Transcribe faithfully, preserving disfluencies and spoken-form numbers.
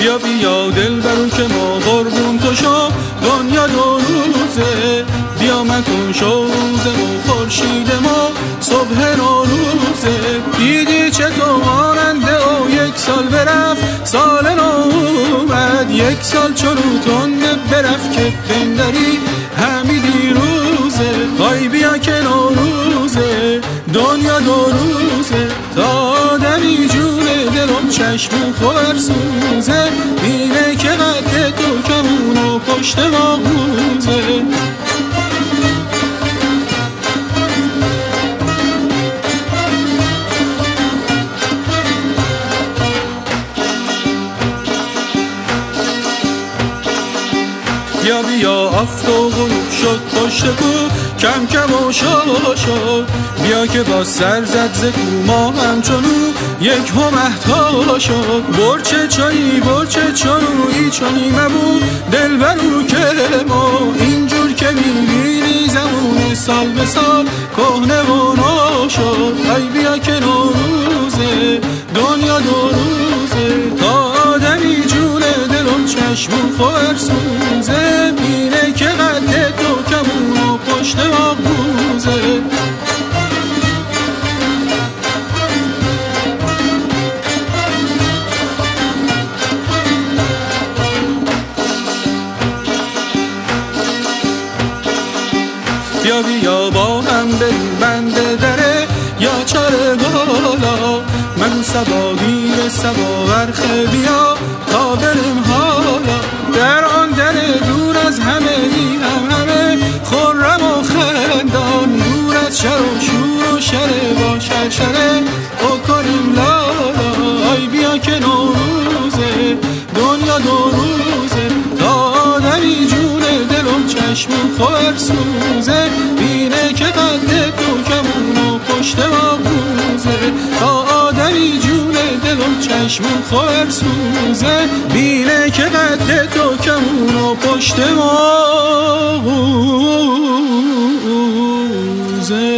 بیا بیا دل برو که ما قربون تو شو، دنیا دو روزه. بیا مکن شوزه و خورشید ما صبح نوروزه. دیدی چطور ماننده و یک سال برفت سال نو اومد، یک سال چرو تنده برفت که بندری همی دیروزه. آی بیا که نوروزه دنیا دو روزه، تا آدمی جونه دلم چشم خورسوزه. بینه که قد تو کمون و پشت ماغوزه. بیا بیا افت و غروب شد پشت کو، کم کم و شو شد. بیا که با سر زد ز کو ما همچنو یک همهتا شد. برچه چایی برچه چنویی چنی مبود دل برو که ما، اینجور که میبینی زمون سال به سال کهنه و نو شد. ای بیا که نوروزه دنیا دو روزه، تا آدمی جونه دلم چشم خورسوزه. بینه که قد تو کمون و پشت ماغوزه. بیا بیا با هم بریم بند دره یا چاره بالا، مگو سبا گیر سبا ورخه بیا تا بریم حالا. در آن در دور از همه بی هم همه خرم و خندان، دور از شر و شور و شره با شرشره او کنیم لالا. آی بیا که نوروزه دنیا دو روزه، تا آدمی جونه دلم چشم خورسوزه. بینه که قد تو کمون و پشت ماغوزه، تا آدمی جونه دلم چشم خورسوزه. بینه که قد تو کمون و پشت ماغوزه.